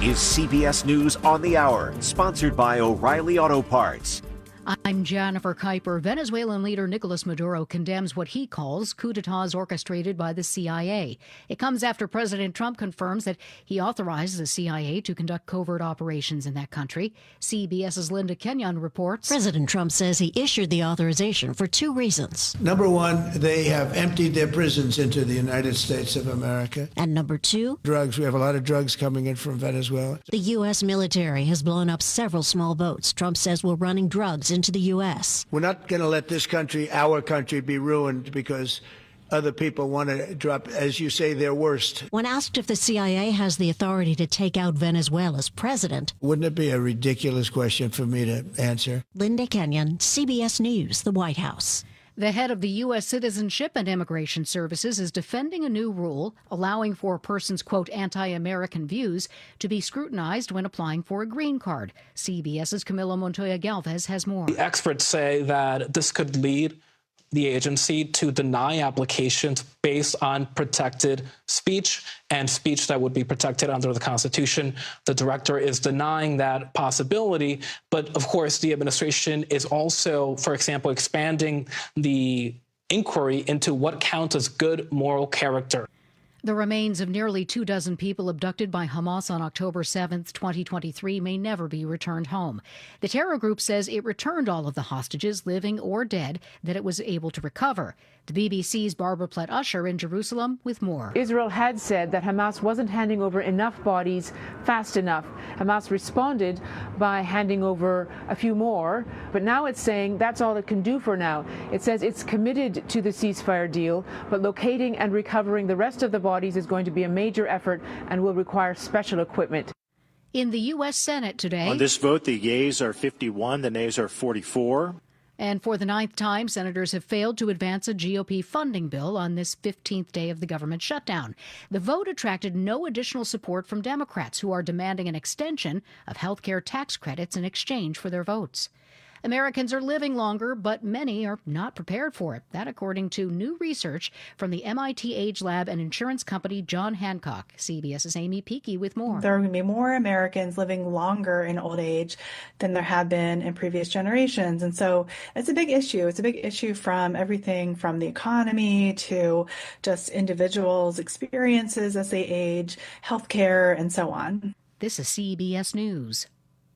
is CBS News on the Hour, sponsored by O'Reilly Auto Parts. I'm Jennifer Kuiper. Venezuelan leader Nicolas Maduro condemns what he calls coups d'etats orchestrated by the CIA. It comes after President Trump confirms that he authorized the CIA to conduct covert operations in that country. CBS's Linda Kenyon reports. President Trump says he issued the authorization for two reasons. Number one, they have emptied their prisons into the United States of America. And number two, drugs. We have a lot of drugs coming in from Venezuela. The U.S. military has blown up several small boats Trump says were running drugs into the U.S. We're not going to let this country, our country, be ruined because other people want to drop, as you say, their worst. When asked if the CIA has the authority to take out Venezuela's president. Wouldn't it be a ridiculous question for me to answer? Linda Kenyon, CBS News, the White House. The head of the U.S. Citizenship and Immigration Services is defending a new rule allowing for a person's, quote, anti-American views to be scrutinized when applying for a green card. CBS's Camilo Montoya Galvez has more. The experts say that this could lead the agency to deny applications based on protected speech and speech that would be protected under the Constitution. The director is denying that possibility. But of course, the administration is also, for example, expanding the inquiry into what counts as good moral character. The remains of nearly 24 people abducted by Hamas on October 7, 2023 may never be returned home. The terror group says it returned all of the hostages, living or dead, that it was able to recover. The BBC's Barbara Plett-Usher in Jerusalem with more. Israel had said that Hamas wasn't handing over enough bodies fast enough. Hamas responded by handing over a few more, but now it's saying that's all it can do for now. It says it's committed to the ceasefire deal, but locating and recovering the rest of the bodies is going to be a major effort and will require special equipment. In the U.S. Senate today, on this vote, the yeas are 51, the nays are 44. And for the 9th time, senators have failed to advance a GOP funding bill on this 15th day of the government shutdown. The vote attracted no additional support from Democrats, who are demanding an extension of health care tax credits in exchange for their votes. Americans are living longer, but many are not prepared for it. That according to new research from the MIT Age Lab and insurance company John Hancock. CBS's Amy Peakey with more. There are going to be more Americans living longer in old age than there have been in previous generations. And so it's a big issue. It's a big issue from everything from the economy to just individuals' experiences as they age, healthcare, and so on. This is CBS News.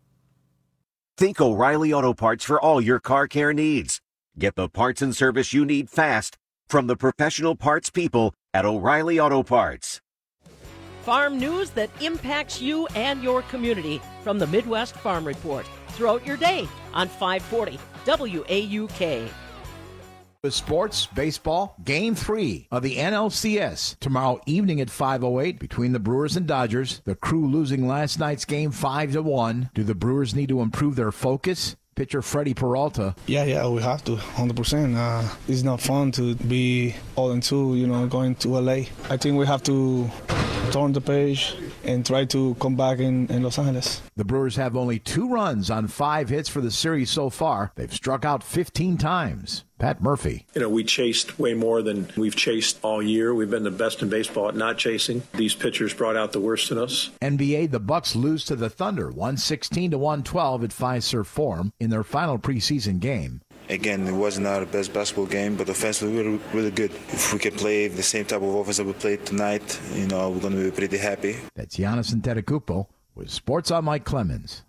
Think O'Reilly Auto Parts for all your car care needs. Get the parts and service you need fast from the professional parts people at O'Reilly Auto Parts. Farm news that impacts you and your community from the Midwest Farm Report throughout your day on 540 WAUK. With sports, baseball, Game 3 of the NLCS tomorrow evening at 5:08 between the Brewers and Dodgers. The Crew losing last night's game 5-1. Do the Brewers need to improve their focus? Pitcher Freddie Peralta. Yeah, we have to, 100%. It's not fun to be 0-2, going to LA. I think we have to turn the page and try to come back in Los Angeles. The Brewers have only 2 runs on 5 hits for the series so far. They've struck out 15 times. Pat Murphy. We chased way more than we've chased all year. We've been the best in baseball at not chasing. These pitchers brought out the worst in us. NBA, the Bucks lose to the Thunder 116-112 at Fiserv Forum in their final preseason game. Again, it wasn't our best basketball game, but offensively we were really good. If we can play the same type of offense that we played tonight, we're going to be pretty happy. That's Giannis Antetokounmpo with Sports on Mike Clemens.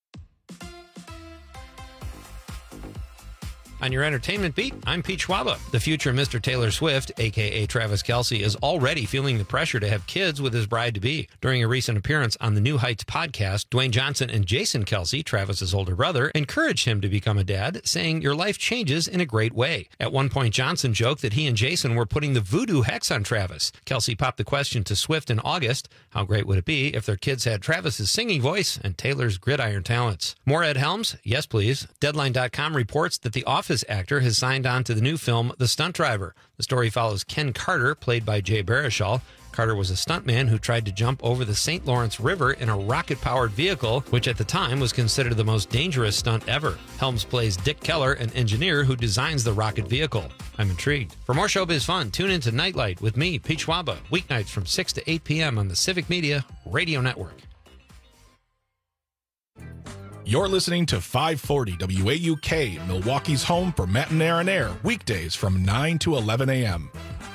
On your entertainment beat, I'm Pete Schwaba. The future Mr. Taylor Swift, a.k.a. Travis Kelce, is already feeling the pressure to have kids with his bride-to-be. During a recent appearance on the New Heights podcast, Dwayne Johnson and Jason Kelce, Travis's older brother, encouraged him to become a dad, saying, "Your life changes in a great way." At one point, Johnson joked that he and Jason were putting the voodoo hex on Travis. Kelce popped the question to Swift in August, how great would it be if their kids had Travis's singing voice and Taylor's gridiron talents? More Ed Helms? Yes, please. Deadline.com reports that the Office actor has signed on to the new film The Stunt Driver. The story follows Ken Carter, played by Jay Baruchel. Carter was a stuntman who tried to jump over the St. Lawrence River in a rocket-powered vehicle, which at the time was considered the most dangerous stunt ever. Helms plays Dick Keller, an engineer who designs the rocket vehicle. I'm intrigued. For more showbiz fun, tune in to Nightlight with me, Pete Schwaba, weeknights from 6 to 8 p.m. on the Civic Media Radio Network. You're listening to 540 WAUK, Milwaukee's home for Matinee on Air, weekdays from 9 to 11 a.m.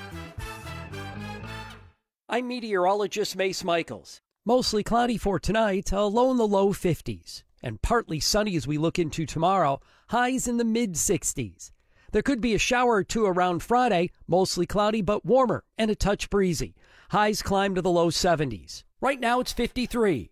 I'm meteorologist Mace Michaels. Mostly cloudy for tonight, a low in the low 50s. And partly sunny as we look into tomorrow, highs in the mid-60s. There could be a shower or two around Friday, mostly cloudy but warmer and a touch breezy. Highs climb to the low 70s. Right now it's 53.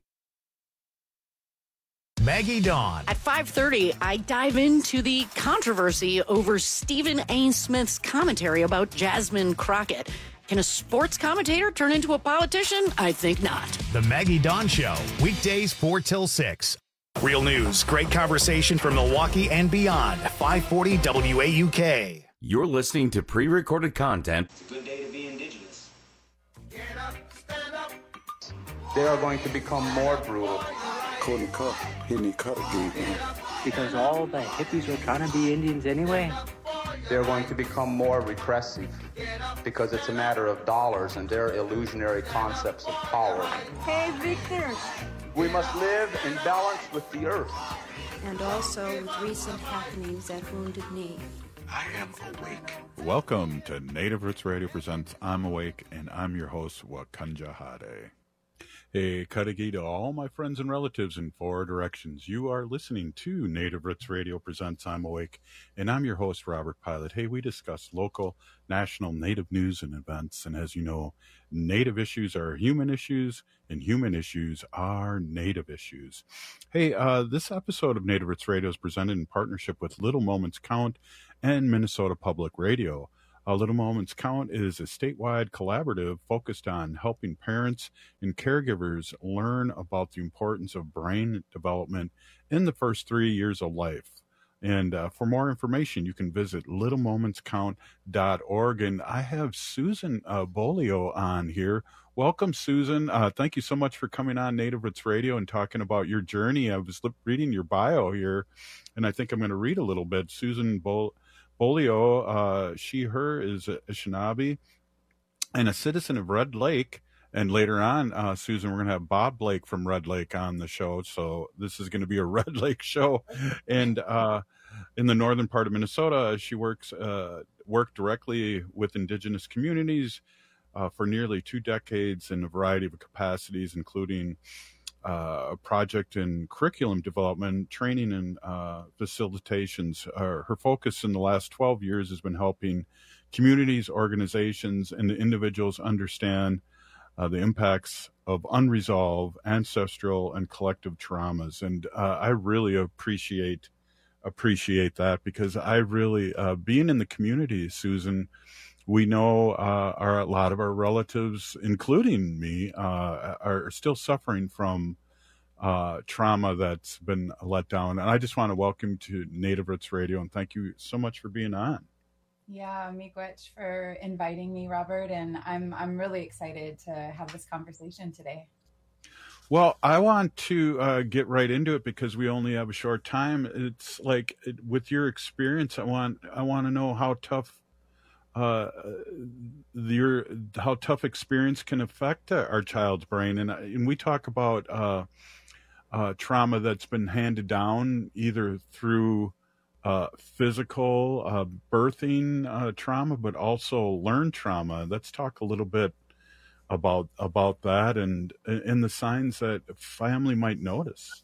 Maggie Dawn. At 5:30, I dive into the controversy over Stephen A. Smith's commentary about Jasmine Crockett. Can a sports commentator turn into a politician? I think not. The Maggie Dawn Show, weekdays 4 till 6. Real news, great conversation from Milwaukee and beyond. 540 WAUK. You're listening to pre-recorded content. It's a good day to be indigenous. Get up, stand up. They are going to become more brutal. Couldn't cut, hitting cut again. Because all the hippies were trying to be Indians anyway. They're going to become more repressive because it's a matter of dollars and their illusionary concepts of power. Hey, Victor. We must live in balance with the earth. And also with recent happenings at Wounded Knee. I am awake. Welcome to Native Roots Radio presents I'm Awake, and I'm your host, Wakanja Hade. Hey, Kadagi to all my friends and relatives in 4 directions. You are listening to Native Roots Radio presents I'm Awake, and I'm your host, Robert Pilot. Hey, we discuss local, national Native news and events, and as you know, Native issues are human issues, and human issues are Native issues. Hey, this episode of Native Roots Radio is presented in partnership with Little Moments Count and Minnesota Public Radio. Little Moments Count is a statewide collaborative focused on helping parents and caregivers learn about the importance of brain development in the first 3 years of life. And for more information, you can visit littlemomentscount.org. And I have Susan Bolio on here. Welcome, Susan. Thank you so much for coming on Native Roots Radio and talking about your journey. I was reading your bio here, and I think I'm going to read a little bit. Susan Bolio, she, her, is a Anishinaabe and a citizen of Red Lake. And later on, Susan, we're going to have Bob Blake from Red Lake on the show. So this is going to be a Red Lake show. And in the northern part of Minnesota, she worked directly with Indigenous communities for nearly 2 decades in a variety of capacities, including a project in curriculum development, training, and facilitations. Her focus in the last 12 years has been helping communities, organizations, and individuals understand the impacts of unresolved ancestral and collective traumas. And I really appreciate that, because I really, being in the community, Susan, we know a lot of our relatives, including me, are still suffering from trauma that's been let down. And I just want to welcome you to Native Roots Radio, and thank you so much for being on. Yeah, miigwech for inviting me, Robert, and I'm really excited to have this conversation today. Well, I want to get right into it because we only have a short time. It's like, with your experience, I want to know how tough how tough experience can affect our child's brain, and we talk about trauma that's been handed down either through physical birthing trauma, but also learned trauma. Let's talk a little bit about that and the signs that a family might notice.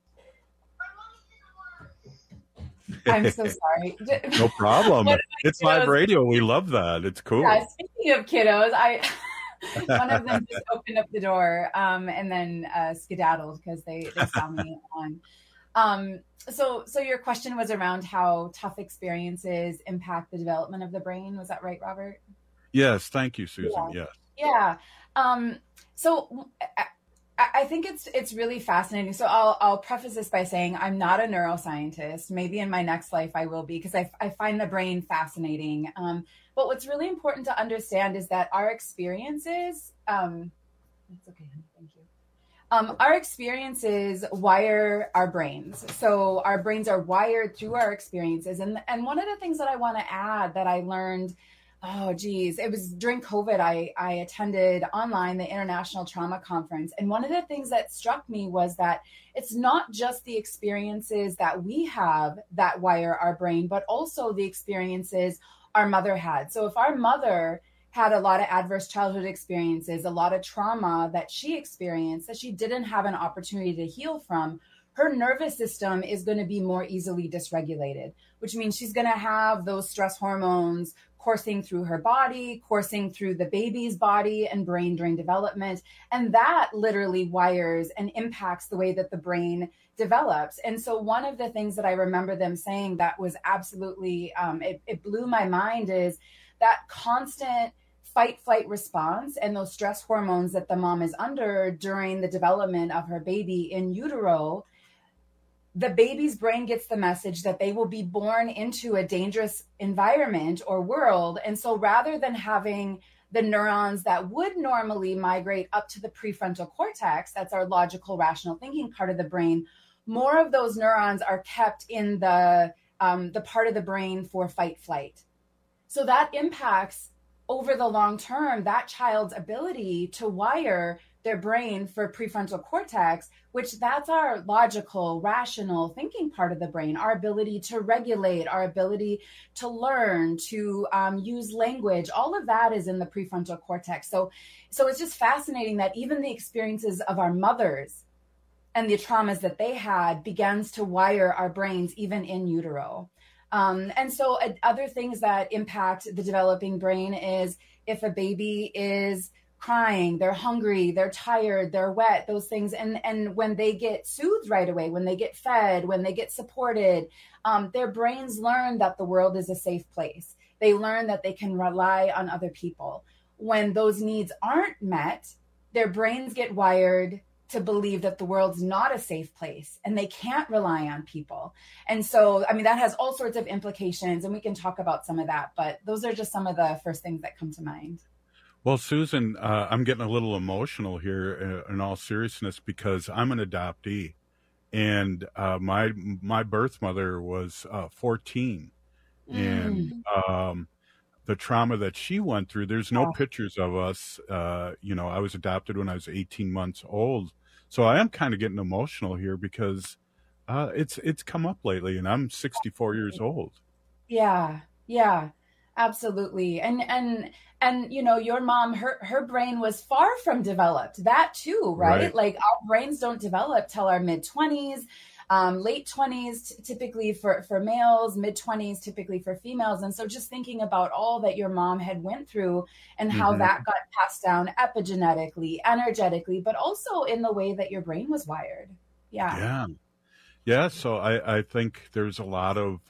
I'm so sorry. No problem. It's live radio. We love that. It's cool. Yeah, speaking of kiddos, one of them just opened up the door and then skedaddled because they saw me on. So your question was around how tough experiences impact the development of the brain. Was that right, Robert? Yes. Thank you, Susan. Yeah. Yes. Yeah. So I think it's really fascinating. So I'll preface this by saying I'm not a neuroscientist. Maybe in my next life I will be, because I find the brain fascinating. But what's really important to understand is that our experiences, that's okay, thank you. Our experiences wire our brains. So our brains are wired through our experiences. And one of the things that I want to add that I learned Oh, geez. It was during COVID. I attended online the International Trauma Conference. And one of the things that struck me was that it's not just the experiences that we have that wire our brain, but also the experiences our mother had. So if our mother had a lot of adverse childhood experiences, a lot of trauma that she experienced that she didn't have an opportunity to heal from, her nervous system is going to be more easily dysregulated, which means she's going to have those stress hormones coursing through her body, coursing through the baby's body and brain during development. And that literally wires and impacts the way that the brain develops. And so one of the things that I remember them saying that was absolutely, it blew my mind is that constant fight, flight response and those stress hormones that the mom is under during the development of her baby in utero. The baby's brain gets the message that they will be born into a dangerous environment or world. And so rather than having the neurons that would normally migrate up to the prefrontal cortex, that's our logical, rational thinking part of the brain, more of those neurons are kept in the part of the brain for fight, flight. So that impacts over the long term, that child's ability to wire their brain for prefrontal cortex, which that's our logical, rational thinking part of the brain, our ability to regulate, our ability to learn, to use language, all of that is in the prefrontal cortex. So it's just fascinating that even the experiences of our mothers and the traumas that they had begins to wire our brains even in utero. And so other things that impact the developing brain is if a baby is crying, they're hungry, they're tired, they're wet, those things. And when they get soothed right away, when they get fed, when they get supported, their brains learn that the world is a safe place. They learn that they can rely on other people. When those needs aren't met, their brains get wired to believe that the world's not a safe place and they can't rely on people. And so, I mean, that has all sorts of implications and we can talk about some of that, but those are just some of the first things that come to mind. Well, Susan, I'm getting a little emotional here in all seriousness because I'm an adoptee, and my birth mother was 14, and the trauma that she went through. There's no pictures of us. I was adopted when I was 18 months old, so I am kind of getting emotional here because it's come up lately, and I'm 64 years old. Yeah. Absolutely. And your mom, her brain was far from developed. That too, right? Like our brains don't develop till our mid-20s, late 20s typically for males, mid-20s typically for females. And so just thinking about all that your mom had went through and how that got passed down epigenetically, energetically, but also in the way that your brain was wired. Yeah. So I think there's a lot of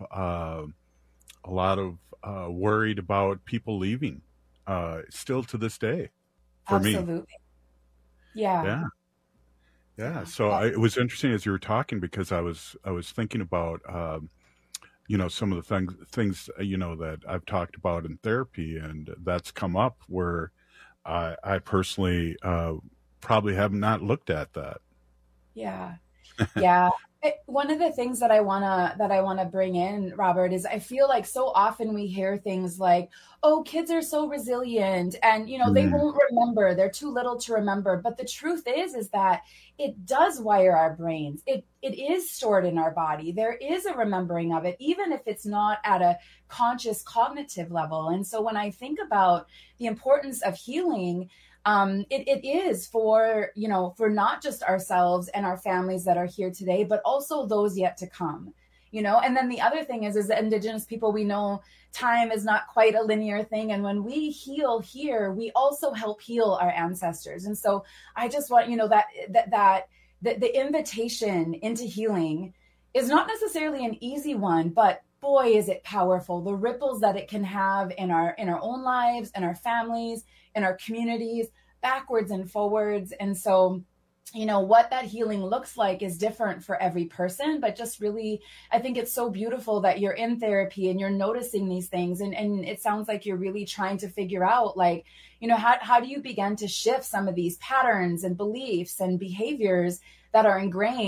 worried about people leaving still to this day for me. Absolutely. Yeah. So it was interesting as you were talking because I was thinking about some of the things that I've talked about in therapy, and that's come up where I personally probably have not looked at that. Yeah. One of the things that I wanna bring in, Robert, is I feel like so often we hear things like, "Oh, kids are so resilient, and they won't remember. They're too little to remember." But the truth is that it does wire our brains. It is stored in our body. There is a remembering of it, even if it's not at a conscious cognitive level. And so when I think about the importance of healing, it is for not just ourselves and our families that are here today, but also those yet to come, and then the other thing is that Indigenous people, we know time is not quite a linear thing. And when we heal here, we also help heal our ancestors. And so I just want, that the invitation into healing is not necessarily an easy one, but boy, is it powerful. The ripples that it can have in our own lives, in our families, in our communities, backwards and forwards. And so, what that healing looks like is different for every person, but just really, I think it's so beautiful that you're in therapy and you're noticing these things. And it sounds like you're really trying to figure out, like, how do you begin to shift some of these patterns and beliefs and behaviors that are ingrained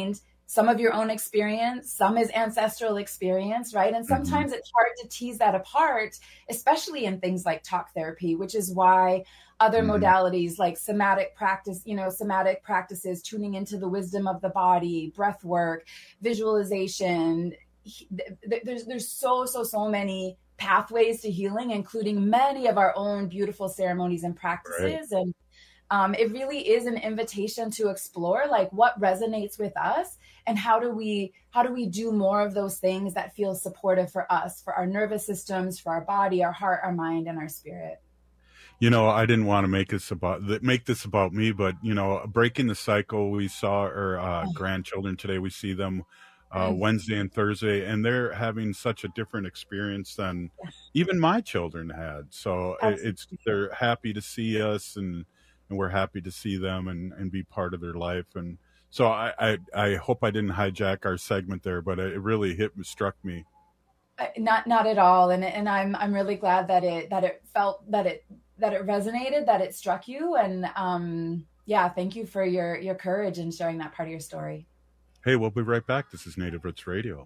some of your own experience, some is ancestral experience, right? And sometimes it's hard to tease that apart, especially in things like talk therapy, which is why other modalities like somatic practices, tuning into the wisdom of the body, breath work, visualization. There's so many pathways to healing, including many of our own beautiful ceremonies and practices. Right. And it really is an invitation to explore like what resonates with us and how do we do more of those things that feel supportive for us, for our nervous systems, for our body, our heart, our mind, and our spirit. I didn't want to make this about me, but breaking the cycle, we saw our grandchildren today. We see them Wednesday and Thursday, and they're having such a different experience than even my children had. So they're happy to see us, and we're happy to see them and be part of their life. And so I hope I didn't hijack our segment there, but it really struck me. Not at all, and I'm really glad that it resonated, that it struck you, and thank you for your courage in sharing that part of your story. Hey, we'll be right back. This is Native Roots Radio.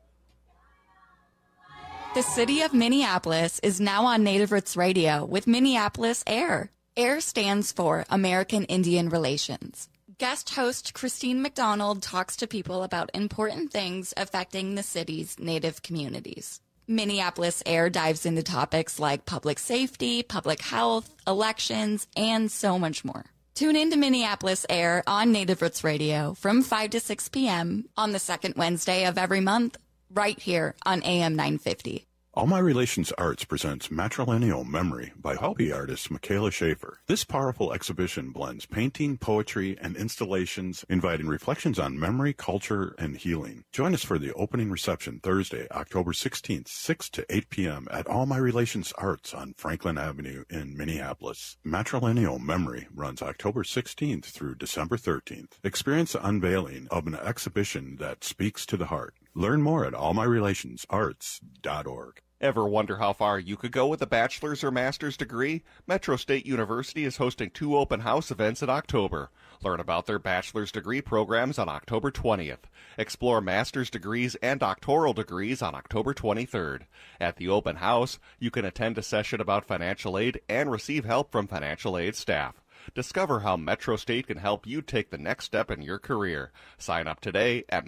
The city of Minneapolis is now on Native Roots Radio with Minneapolis AIR. AIR stands for American Indian Relations. Guest host Christine McDonald talks to people about important things affecting the city's Native communities. Minneapolis AIR dives into topics like public safety, public health, elections, and so much more. Tune in to Minneapolis AIR on Native Roots Radio from 5 to 6 p.m. on the second Wednesday of every month, right here on AM 950. All My Relations Arts presents Matrilineal Memory by hobby artist Michaela Schaefer. This powerful exhibition blends painting, poetry, and installations, inviting reflections on memory, culture, and healing. Join us for the opening reception Thursday, October 16th, 6 to 8 p.m. at All My Relations Arts on Franklin Avenue in Minneapolis. Matrilineal Memory runs October 16th through December 13th. Experience the unveiling of an exhibition that speaks to the heart. Learn more at allmyrelationsarts.org. Ever wonder how far you could go with a bachelor's or master's degree? Metro State University is hosting 2 open house events in October. Learn about their bachelor's degree programs on October 20th. Explore master's degrees and doctoral degrees on October 23rd. At the open house, you can attend a session about financial aid and receive help from financial aid staff. Discover how Metro State can help you take the next step in your career. Sign up today at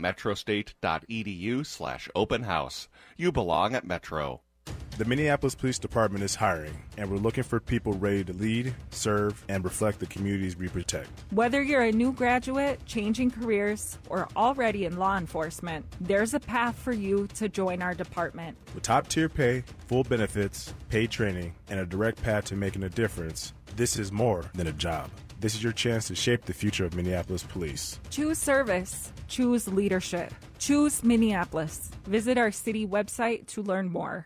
metrostate.edu/open house. You belong at Metro. The Minneapolis Police Department is hiring, and we're looking for people ready to lead, serve, and reflect the communities we protect. Whether you're a new graduate, changing careers, or already in law enforcement, there's a path for you to join our department. With top-tier pay, full benefits, paid training, and a direct path to making a difference, this is more than a job. This is your chance to shape the future of Minneapolis Police. Choose service. Choose leadership. Choose Minneapolis. Visit our city website to learn more.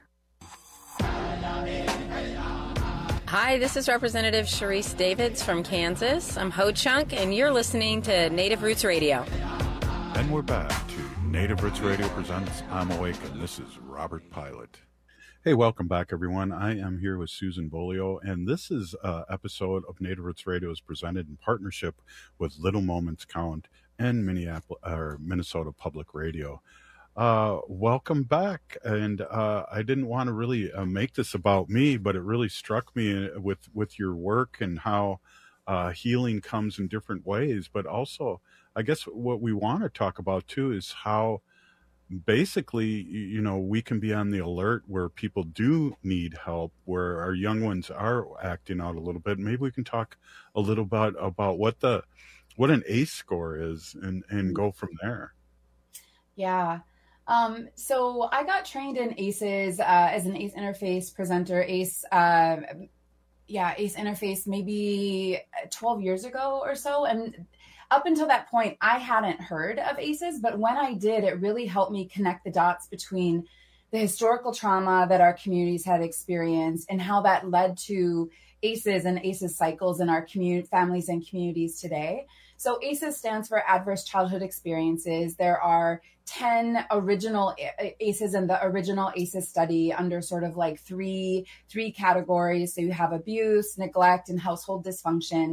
Hi, this is Representative Sharice Davids from Kansas. I'm Ho Chunk, and you're listening to Native Roots Radio. And we're back to Native Roots Radio presents I'm Awake, and this is Robert Pilot. Hey, welcome back, everyone. I am here with Susan Bolio, and this is an episode of Native Roots Radio is presented in partnership with Little Moments Count and Minnesota Public Radio. Welcome back. And I didn't want to really make this about me, but it really struck me with your work and how healing comes in different ways. But also, I guess what we want to talk about too is how basically, we can be on the alert where people do need help, where our young ones are acting out a little bit. Maybe we can talk a little bit about what an ACE score is and go from there. Yeah. So I got trained in ACEs as an ACE interface presenter, ACE interface maybe 12 years ago or so. And up until that point, I hadn't heard of ACEs, but when I did, it really helped me connect the dots between the historical trauma that our communities had experienced and how that led to ACEs and ACEs cycles in our families and communities today. So ACEs stands for Adverse Childhood Experiences. There are 10 original ACEs in the original ACEs study under sort of like three categories. So you have abuse, neglect, and household dysfunction.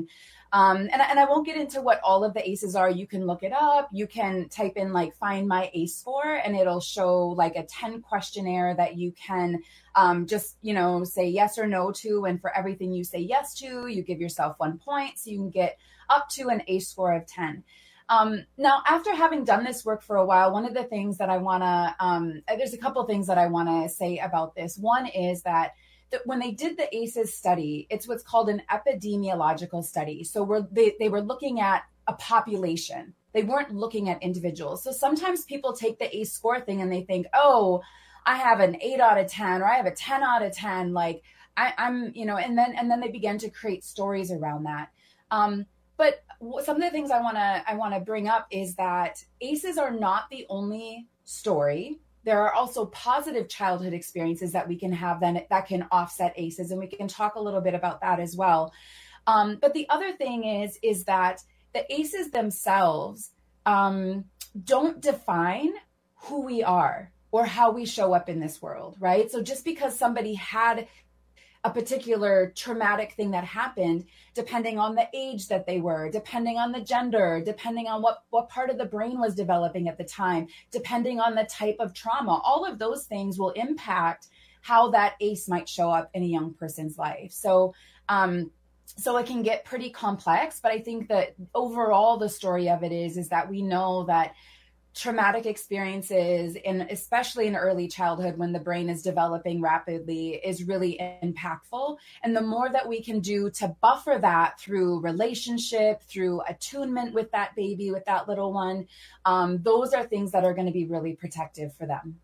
And I won't get into what all of the ACEs are. You can look it up. You can type in like find my ACE score, and it'll show like a 10 questionnaire that you can just, say yes or no to. And for everything you say yes to, you give yourself 1 point. So you can get up to an ACE score of 10. Now, after having done this work for a while, one of the things that I want to, there's a couple things that I want to say about this. One is that when they did the ACEs study, it's what's called an epidemiological study. So they were looking at a population. They weren't looking at individuals. So sometimes people take the ACE score thing and they think, oh, I have an 8 out of 10, or I have a 10 out of 10. Like I'm, and then they began to create stories around that. But some of the things I want to bring up is that ACEs are not the only story. There are also positive childhood experiences that we can have that can offset ACEs, and we can talk a little bit about that as well. But the other thing is that the ACEs themselves don't define who we are or how we show up in this world, right? So just because somebody had a particular traumatic thing that happened, depending on the age that they were, depending on the gender, depending on what part of the brain was developing at the time, depending on the type of trauma, all of those things will impact how that ACE might show up in a young person's life. So it can get pretty complex, but I think that overall the story of it is that we know that traumatic experiences, especially in early childhood when the brain is developing rapidly, is really impactful. And the more that we can do to buffer that through relationship, through attunement with that baby, with that little one, those are things that are going to be really protective for them.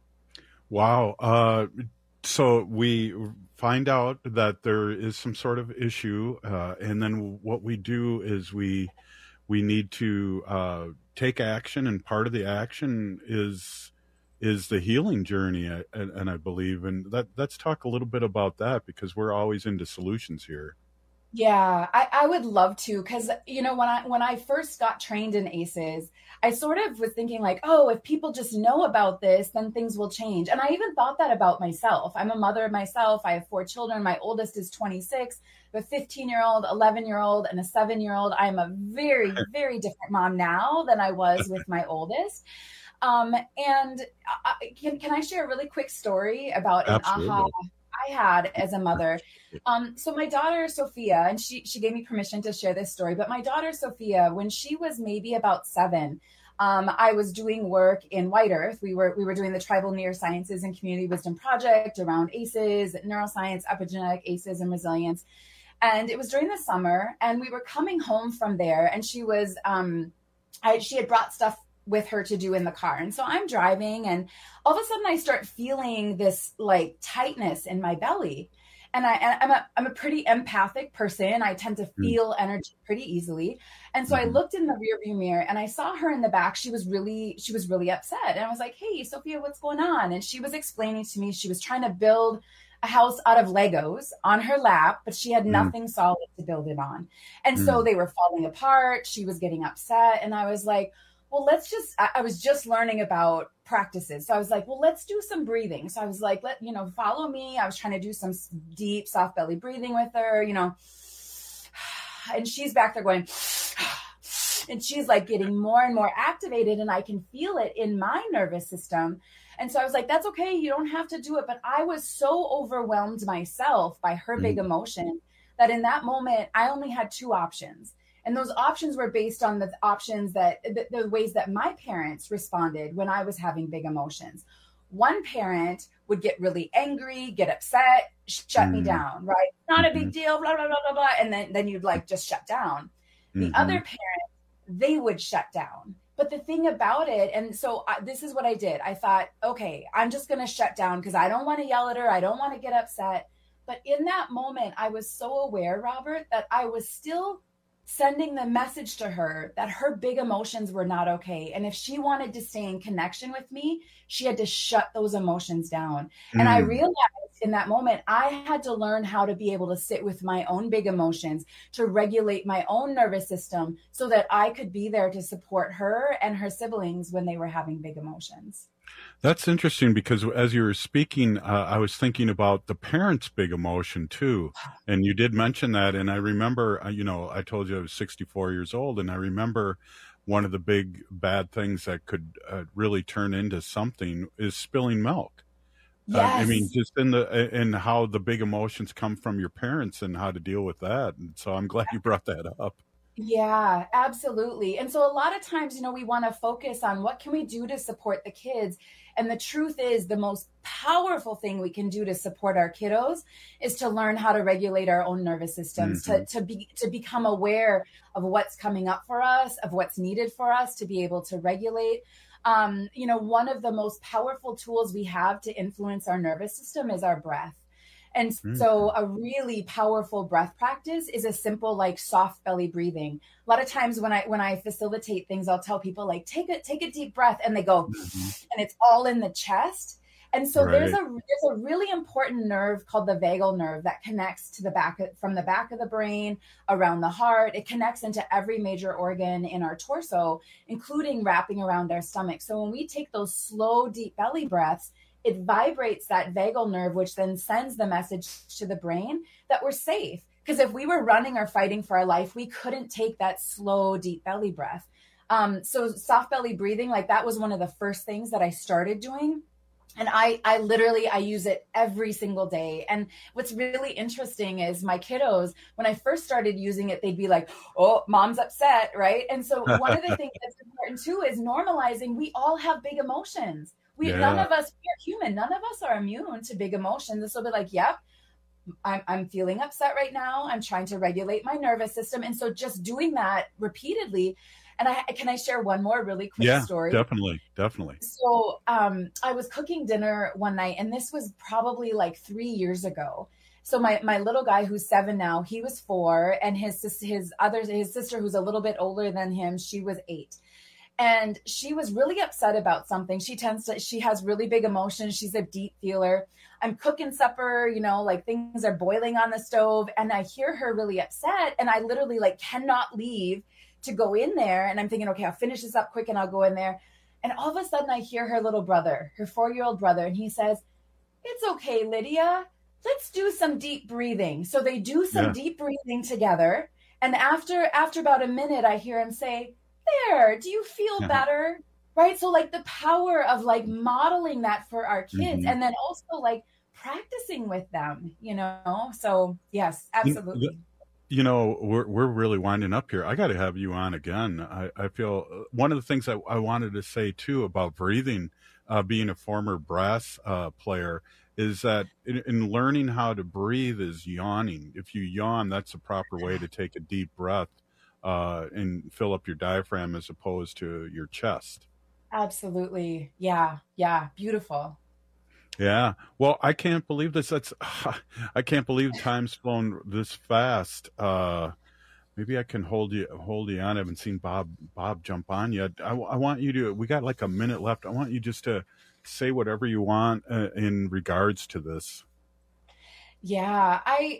Wow. So we find out that there is some sort of issue, and then what we do is we need to take action, and part of the action is the healing journey, and I believe, and let's talk a little bit about that, because we're always into solutions here. Yeah, I would love to, because when I first got trained in ACEs, I sort of was thinking like, oh, if people just know about this, then things will change. And I even thought that about myself. I'm a mother myself. I have 4 children. My oldest is 26, a 15-year-old, 11-year-old, and a 7-year-old. I'm a very, very different mom now than I was with my oldest. And can I share a really quick story about an aha I had as a mother? So my daughter, Sophia, and she gave me permission to share this story, but my daughter, Sophia, when she was maybe about 7, I was doing work in White Earth. We were doing the Tribal Neurosciences and Community Wisdom Project around ACEs, neuroscience, epigenetic ACEs, and resilience. And it was during the summer, and we were coming home from there, and she was, she had brought stuff with her to do in the car. And so I'm driving, and all of a sudden I start feeling this like tightness in my belly. And I'm a pretty empathic person. I tend to feel energy pretty easily. And so I looked in the rearview mirror and I saw her in the back. She was really upset. And I was like, hey, Sophia, what's going on? And she was explaining to me, she was trying to build a house out of Legos on her lap, but she had nothing solid to build it on. And so they were falling apart. She was getting upset. And I was like, well, I was just learning about practices. So I was like, well, let's do some breathing. So I was like, follow me. I was trying to do some deep, soft belly breathing with her, and she's back there going, and she's like getting more and more activated, and I can feel it in my nervous system. And so I was like, that's okay. You don't have to do it. But I was so overwhelmed myself by her big emotion that in that moment, I only had 2 options. And those options were based on the ways that my parents responded when I was having big emotions. One parent would get really angry, get upset, shut me down, right? Not a big deal, blah, blah, blah, blah, blah. And then you'd like just shut down. The other parent, they would shut down. But the thing about it, and so this is what I did. I thought, okay, I'm just going to shut down because I don't want to yell at her. I don't want to get upset. But in that moment, I was so aware, Robert, that I was still sending the message to her that her big emotions were not okay. And if she wanted to stay in connection with me, she had to shut those emotions down. And I realized in that moment, I had to learn how to be able to sit with my own big emotions, to regulate my own nervous system so that I could be there to support her and her siblings when they were having big emotions. That's interesting because as you were speaking, I was thinking about the parents' big emotion too. And you did mention that. And I remember, I told you I was 64 years old, and I remember one of the big bad things that could really turn into something is spilling milk. Yes. Just in how the big emotions come from your parents and how to deal with that. And so I'm glad you brought that up. Yeah, absolutely. And so a lot of times, we want to focus on what can we do to support the kids. And the truth is the most powerful thing we can do to support our kiddos is to learn how to regulate our own nervous systems, to become aware of what's coming up for us, of what's needed for us to be able to regulate. One of the most powerful tools we have to influence our nervous system is our breath. And so a really powerful breath practice is a simple, like, soft belly breathing. A lot of times when I facilitate things, I'll tell people, like, take a deep breath, and they go, and it's all in the chest. And so there's a really important nerve called the vagal nerve that connects to from the back of the brain around the heart. It connects into every major organ in our torso, including wrapping around our stomach. So when we take those slow, deep belly breaths, it vibrates that vagal nerve, which then sends the message to the brain that we're safe. Because if we were running or fighting for our life, we couldn't take that slow, deep belly breath. So soft belly breathing, like, that was one of the first things that I started doing. And I use it every single day. And what's really interesting is my kiddos, when I first started using it, they'd be like, oh, mom's upset, right? And so one of the things that's important too is normalizing we all have big emotions. None of us, we're human. None of us are immune to big emotions. This will be like, yep, I'm feeling upset right now. I'm trying to regulate my nervous system. And so just doing that repeatedly. And can I share one more really quick story? Yeah, definitely. So I was cooking dinner one night, and this was probably like 3 years ago. So my little guy, who's 7 now, he was 4, and his sister, who's a little bit older than him, she was 8. And she was really upset about something. She has really big emotions. She's a deep feeler. I'm cooking supper, like, things are boiling on the stove, and I hear her really upset, and I literally, like, cannot leave to go in there. And I'm thinking, okay, I'll finish this up quick and I'll go in there. And all of a sudden I hear her little brother, her 4-year-old brother, and he says, "It's okay, Lydia. Let's do some deep breathing." So they do some deep breathing together. And after about a minute, I hear him say, "There, do you feel better?" Right? So, like, the power of, like, modeling that for our kids, and then also, like, practicing with them, So yes, absolutely. We're really winding up here. I got to have you on again. I feel one of the things I wanted to say too about breathing, being a former brass player, is that in learning how to breathe is yawning. If you yawn, that's the proper way to take a deep breath and fill up your diaphragm as opposed to your chest. Absolutely. Yeah. Beautiful. Yeah. Well, I can't believe this. I can't believe time's flown this fast. Maybe I can hold you on. I haven't seen Bob jump on yet. I want you to, we got like a minute left. I want you just to say whatever you want in regards to this. Yeah.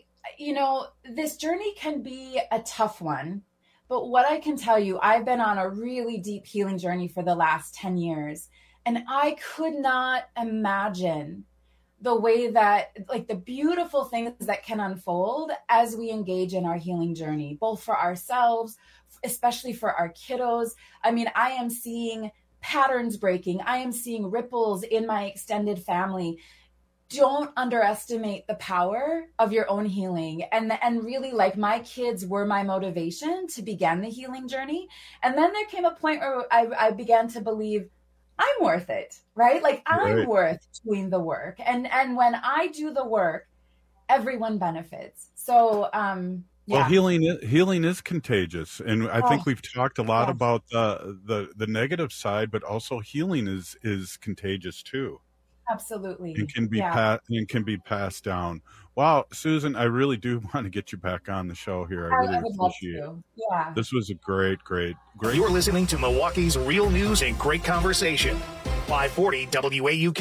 This journey can be a tough one, but what I can tell you, I've been on a really deep healing journey for the last 10 years. And I could not imagine the way that, like, the beautiful things that can unfold as we engage in our healing journey, both for ourselves, especially for our kiddos. I mean, I am seeing patterns breaking. I am seeing ripples in my extended family. Don't underestimate the power of your own healing. And really, like, my kids were my motivation to begin the healing journey. And then there came a point where I began to believe, I'm worth it, right? Like, I'm worth doing the work. And when I do the work, everyone benefits. So, Well, healing is contagious. And I think we've talked a lot about the negative side, but also healing is contagious too. Absolutely. And can be passed down. Wow, Susan, I really do want to get you back on the show here. I really appreciate it. Yeah. This was a great. You're listening to Milwaukee's Real News and Great Conversation. 540 WAUK.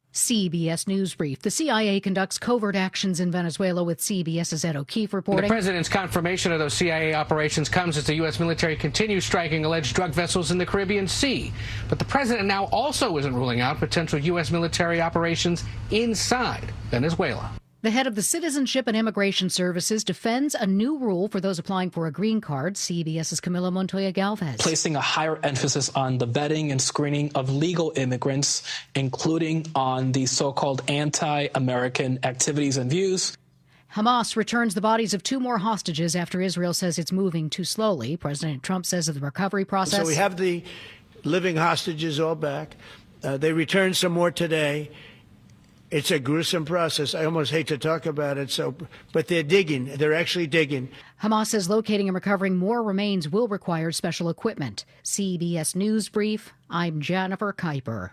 CBS News Brief. The CIA conducts covert actions in Venezuela, with CBS's Ed O'Keefe reporting. The president's confirmation of those CIA operations comes as the U.S. military continues striking alleged drug vessels in the Caribbean Sea. But the president now also isn't ruling out potential U.S. military operations inside Venezuela. The head of the Citizenship and Immigration Services defends a new rule for those applying for a green card. CBS's Camila Montoya Galvez. Placing a higher emphasis on the vetting and screening of legal immigrants, including on the so-called anti-American activities and views. Hamas returns the bodies of 2 more hostages after Israel says it's moving too slowly. President Trump says of the recovery process. So we have the living hostages all back. They returned some more today. It's a gruesome process. I almost hate to talk about it. But they're digging. They're actually digging. Hamas says locating and recovering more remains will require special equipment. CBS News Brief. I'm Jennifer Kuiper.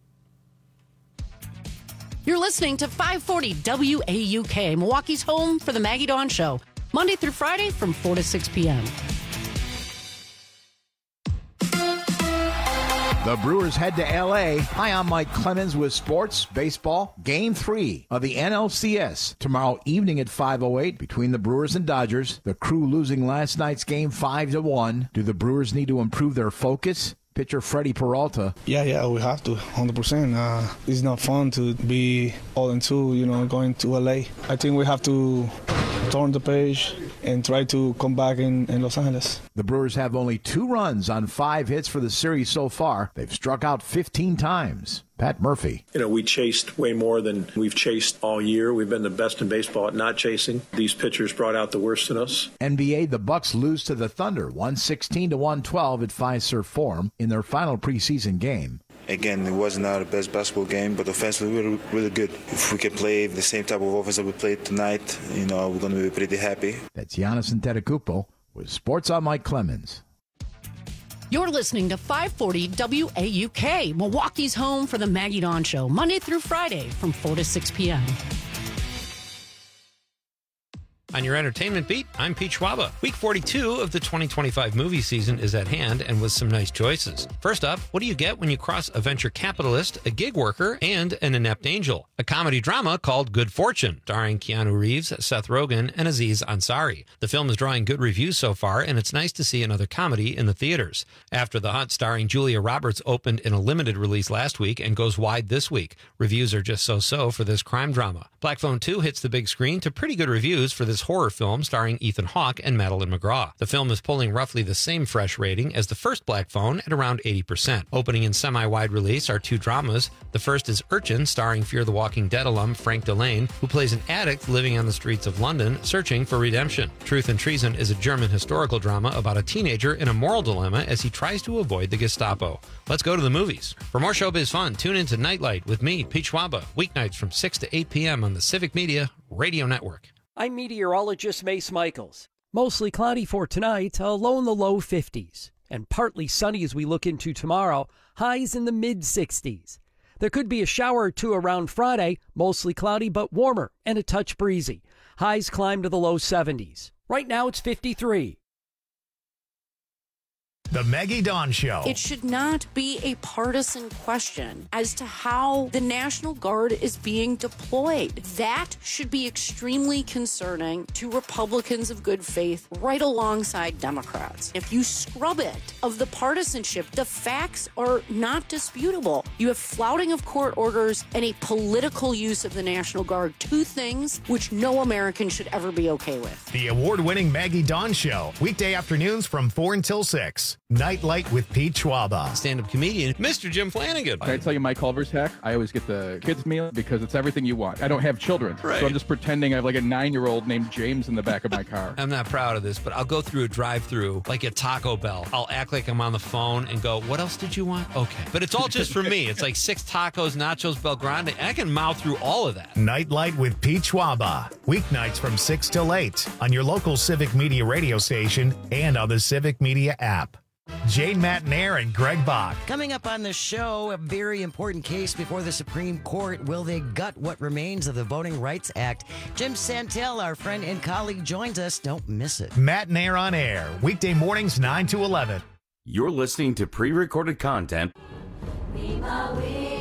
You're listening to 540 WAUK, Milwaukee's home for the Maggie Dawn Show, Monday through Friday from 4 to 6 p.m. The Brewers head to L.A. Hi, I'm Mike Clemens with Sports Baseball. Game 3 of the NLCS tomorrow evening at 5:08 between the Brewers and Dodgers. The Crew losing last night's game 5-1. Do the Brewers need to improve their focus? Pitcher Freddie Peralta. Yeah, we have to, 100%. It's not fun to be 0-2, going to L.A. I think we have to turn the page and try to come back in Los Angeles. The Brewers have only 2 runs on 5 hits for the series so far. They've struck out 15 times. Pat Murphy. We chased way more than we've chased all year. We've been the best in baseball at not chasing. These pitchers brought out the worst in us. NBA, the Bucks lose to the Thunder 116-112 at Fiserv Forum in their final preseason game. Again, it wasn't our best basketball game, but offensively we were really good. If we can play the same type of offense that we played tonight, we're going to be pretty happy. That's Giannis Antetokounmpo with Sports on Mike Clemens. You're listening to 540 WAUK, Milwaukee's home for the Maggie Dawn Show, Monday through Friday from 4 to 6 p.m. On your entertainment beat, I'm Pete Schwaba. Week 42 of the 2025 movie season is at hand, and with some nice choices. First up, what do you get when you cross a venture capitalist, a gig worker, and an inept angel? A comedy drama called Good Fortune, starring Keanu Reeves, Seth Rogen, and Aziz Ansari. The film is drawing good reviews so far, and it's nice to see another comedy in the theaters. After the Hunt, starring Julia Roberts, opened in a limited release last week and goes wide this week. Reviews are just so-so for this crime drama. Black Phone 2 hits the big screen to pretty good reviews for this horror film starring Ethan Hawke and Madeline McGraw. The film is pulling roughly the same fresh rating as the first Black Phone at around 80%. Opening in semi-wide release are 2 dramas. The first is Urchin, starring Fear the Walking Dead alum Frank Delane, who plays an addict living on the streets of London, searching for redemption. Truth and Treason is a German historical drama about a teenager in a moral dilemma as he tries to avoid the Gestapo. Let's go to the movies. For more showbiz fun, tune in to Nightlight with me, Pete Schwaba, weeknights from 6 to 8 p.m. on the Civic Media Radio Network. I'm meteorologist Mace Michaels. Mostly cloudy for tonight, a low in the low 50s. And partly sunny as we look into tomorrow, highs in the mid-60s. There could be a shower or 2 around Friday, mostly cloudy but warmer and a touch breezy. Highs climb to the low 70s. Right now it's 53. The Maggie Dawn Show. It should not be a partisan question as to how the National Guard is being deployed. That should be extremely concerning to Republicans of good faith right alongside Democrats. If you scrub it of the partisanship, the facts are not disputable. You have flouting of court orders and a political use of the National Guard, 2 things which no American should ever be okay with. The award-winning Maggie Dawn Show. Weekday afternoons from 4 until 6. Nightlight with Pete Schwaba. Stand-up comedian, Mr. Jim Flanagan. Can I tell you my Culver's hack? I always get the kids' meal because it's everything you want. I don't have children, right. So I'm just pretending I have like a 9-year-old named James in the back of my car. I'm not proud of this, but I'll go through a drive-thru like at Taco Bell. I'll act like I'm on the phone and go, what else did you want? Okay. But it's all just for me. It's like 6 tacos, nachos, Bel Grande, and I can mouth through all of that. Nightlight with Pete Schwaba. Weeknights from 6 till 8 on your local Civic Media radio station and on the Civic Media app. Jane Matnair and Greg Bach. Coming up on the show, a very important case before the Supreme Court. Will they gut what remains of the Voting Rights Act? Jim Santel, our friend and colleague, joins us. Don't miss it. Matnair on air, weekday mornings 9 to 11. You're listening to pre-recorded content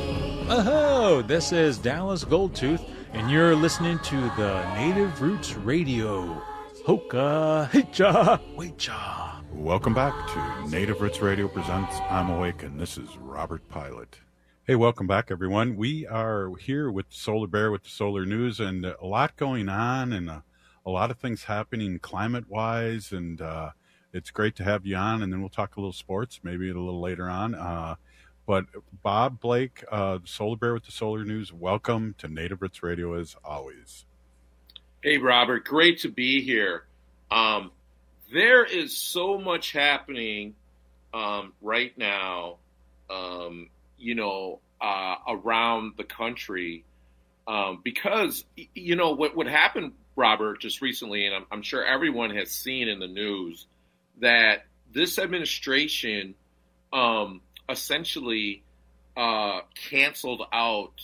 Oh, this is Dallas Goldtooth, and you're listening to the Native Roots Radio. Hoka Hicha Wecha. Welcome back to Native Roots Radio presents I'm Awake, and this is Robert Pilot. Hey, welcome back, everyone. We are here with Solar Bear with the Solar News, and a lot going on, and a lot of things happening climate-wise, and it's great to have you on, and then we'll talk a little sports, maybe a little later on. But Bob Blake, Solar Bear with the Solar News, welcome to Native Roots Radio as always. Hey, Robert, great to be here. There is so much happening right now, around the country because, what happened, Robert, just recently, and I'm sure everyone has seen in the news, that this administration essentially canceled out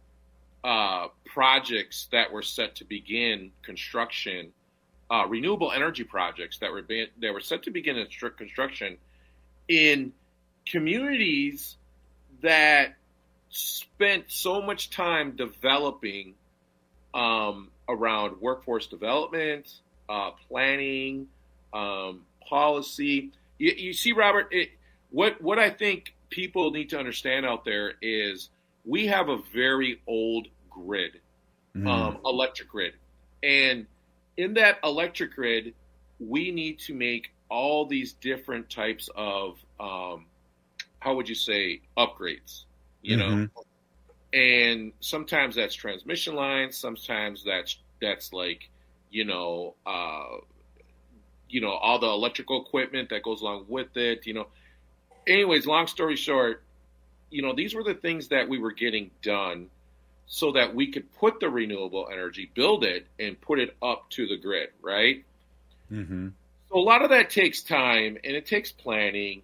projects that were set to begin construction, renewable energy projects that were set to begin construction in communities that spent so much time developing around workforce development, planning, policy. You see, Robert, what I think people need to understand out there is we have a very old grid, electric grid. And in that electric grid, we need to make all these different types of, how would you say, upgrades, you know? And sometimes that's transmission lines. Sometimes that's like, all the electrical equipment that goes along with it, Anyways, long story short, these were the things that we were getting done so that we could put the renewable energy, build it, and put it up to the grid, right? Mm-hmm. So a lot of that takes time, and it takes planning.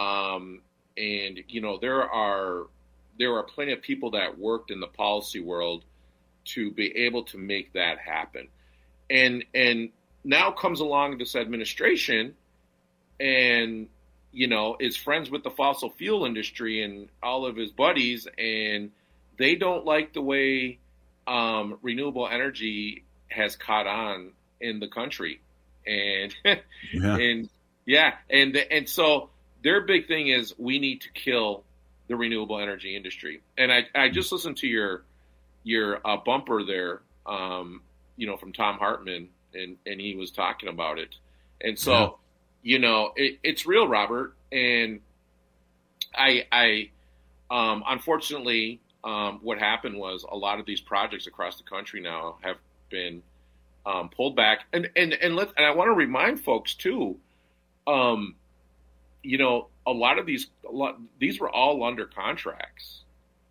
There are plenty of people that worked in the policy world to be able to make that happen. And now comes along this administration and, is friends with the fossil fuel industry and all of his buddies, and they don't like the way renewable energy has caught on in the country. And and so their big thing is we need to kill the renewable energy industry. And I just listened to your bumper there, from Tom Hartman, and he was talking about it. And so, it's real, Robert. And I unfortunately, what happened was a lot of these projects across the country now have been pulled back. And I want to remind folks too, a lot of these were all under contracts.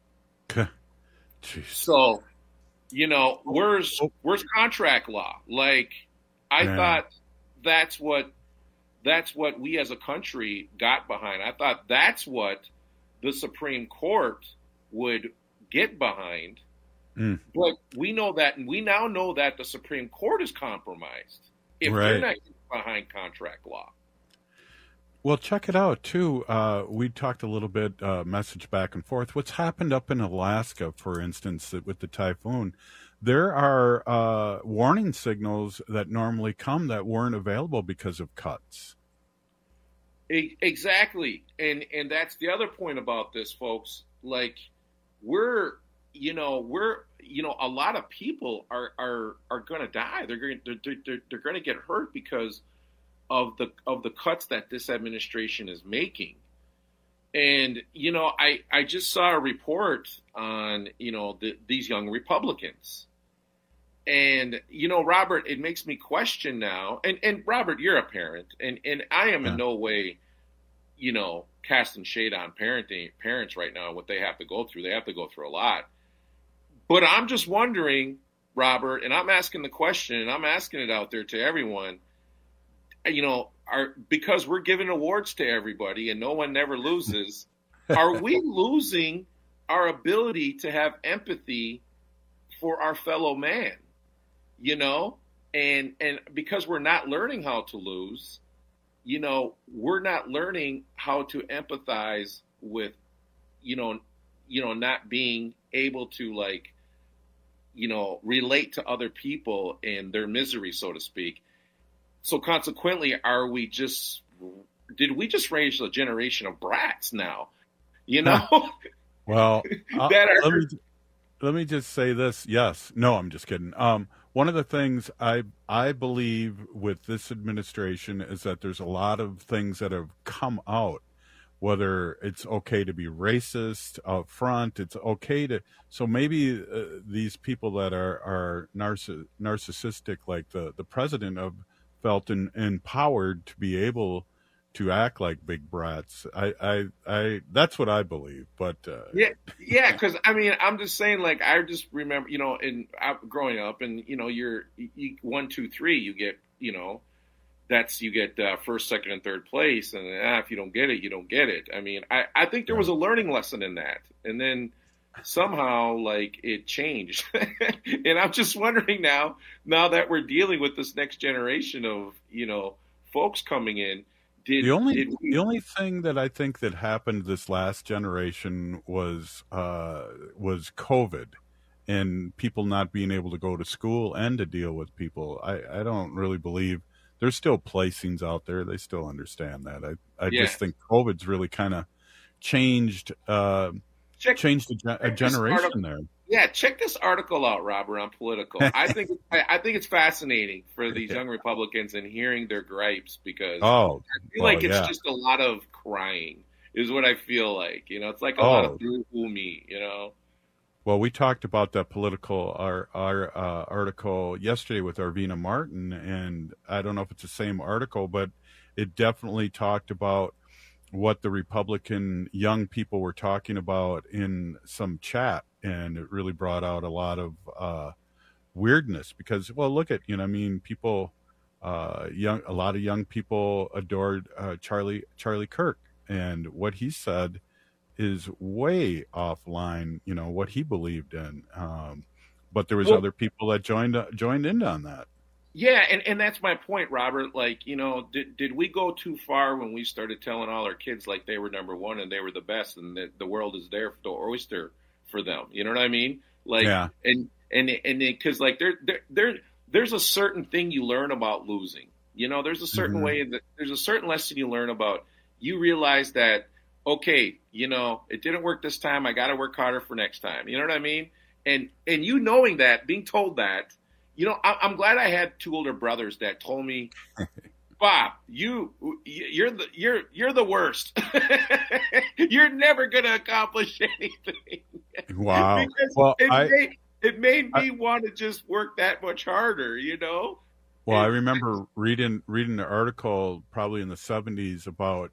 So, where's contract law? Like, I thought that's what we as a country got behind. I thought that's what the Supreme Court would get behind. But we know that, and we now know that the Supreme Court is compromised if they're not getting behind contract law. Well, check it out, too. We talked a little bit, message back and forth. What's happened up in Alaska, for instance, with the typhoon, there are warning signals that normally come that weren't available because of cuts. Exactly. And that's the other point about this, folks. Like, a lot of people are going to die. They're going to get hurt because of the cuts that this administration is making. And, I just saw a report on, these young Republicans. And, Robert, it makes me question now. And Robert, you're a parent, and I am in no way, casting shade on parents right now, what they have to go through. They have to go through a lot. But I'm just wondering, Robert, and I'm asking the question, and I'm asking it out there to everyone, because we're giving awards to everybody and no one never loses, are we losing our ability to have empathy for our fellow man? And because we're not learning how to lose, we're not learning how to empathize with, not being able to relate to other people and their misery, so to speak. So consequently, did we just raise a generation of brats now? Well, that let me just say this. Yes. No, I'm just kidding. One of the things I believe with this administration is that there's a lot of things that have come out, whether it's okay to be racist up front, it's okay to, so maybe these people that are narcissistic, like the president, have felt empowered to be able to act like big brats. I that's what I believe. But yeah, because I'm just saying, I just remember, growing up, and you're 1, 2, 3, you get, you get first, second, and third place, and if you don't get it, you don't get it. I think there was a learning lesson in that, and then somehow it changed, and I'm just wondering now that we're dealing with this next generation of folks coming in. The only thing that I think that happened this last generation was COVID, and people not being able to go to school and to deal with people. I don't really believe there's still placings out there. They still understand that. I just think COVID's really kind of changed a generation there. Yeah, check this article out, Robert, on Political. I think it's fascinating for these young Republicans and hearing their gripes, because I feel like it's just a lot of crying is what I feel like. It's like a lot of boo-hoo me, Well, we talked about that Political article yesterday with Arvina Martin, and I don't know if it's the same article, but it definitely talked about what the Republican young people were talking about in some chat, and it really brought out a lot of weirdness, because, well, look at, people, a lot of young people adored Charlie Kirk, and what he said is way offline, what he believed in. But there was other people that joined in on that. Yeah, and that's my point, Robert. Did we go too far when we started telling all our kids they were number one and they were the best, and that the world is their oyster for them? You know what I mean? And because there's a certain thing you learn about losing. There's a certain way that there's a certain lesson you learn about. You realize that, okay, it didn't work this time. I got to work harder for next time. You know what I mean? And knowing that, being told that. I'm glad I had 2 older brothers that told me, Bob, you're the worst. You're never going to accomplish anything. Wow. It made me want to just work that much harder, Well, I remember reading the article probably in the 70s about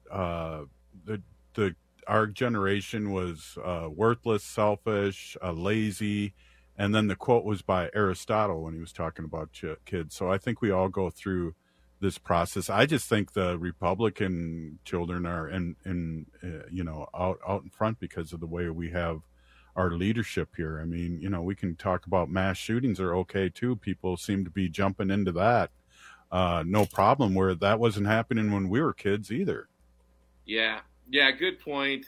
our generation was worthless, selfish, lazy. And then the quote was by Aristotle when he was talking about kids. So I think we all go through this process. I just think the Republican children are out in front because of the way we have our leadership here. We can talk about mass shootings are okay too. People seem to be jumping into that. No problem, where that wasn't happening when we were kids either. Yeah, good point.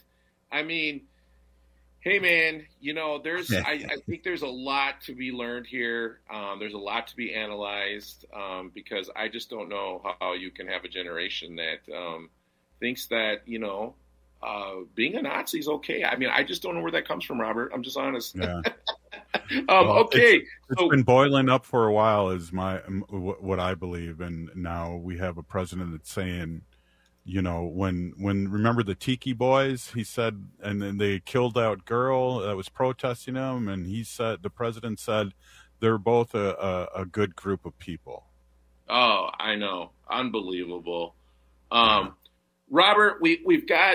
Hey man, I think there's a lot to be learned here. There's a lot to be analyzed, because I just don't know how you can have a generation that thinks that being a Nazi is okay. I just don't know where that comes from, Robert. I'm just honest. Yeah. Okay, it's been boiling up for a while, is what I believe, and now we have a president that's saying, when remember the Tiki Boys, he said, and then they killed that girl that was protesting him, and the president said they're both a good group of people. Oh, I know. Unbelievable. Robert, we've got